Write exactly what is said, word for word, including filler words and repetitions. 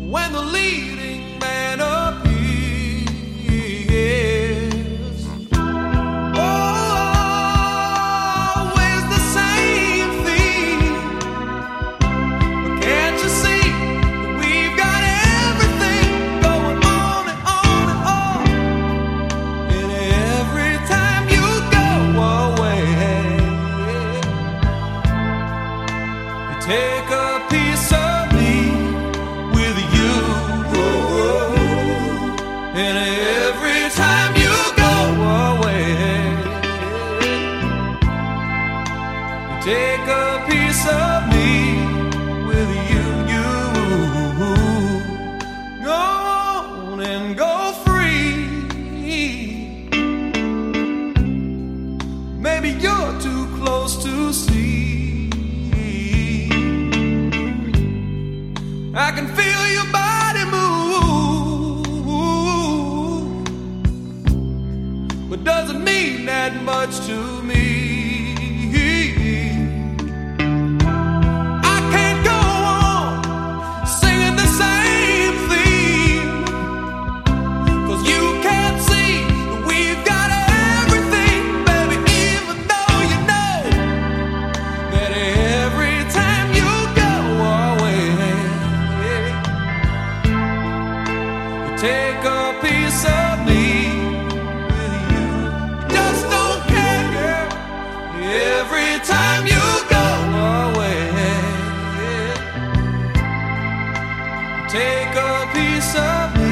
when the leading man appears. Always the same theme. Can't you see that we've got everything going on and on and on? And every time you go away, you take a piece of me with you. And every time you go away, you take a piece of me with you. You go on and go free. Maybe you're too close to see. I can feel your body move, but doesn't mean that much to me. I can't go on singing the same theme, 'cause you can't see that we've got everything, baby, even though you know that every time you go away, take a piece of me with you. Just don't care, girl. Every time you go away, take a piece of me.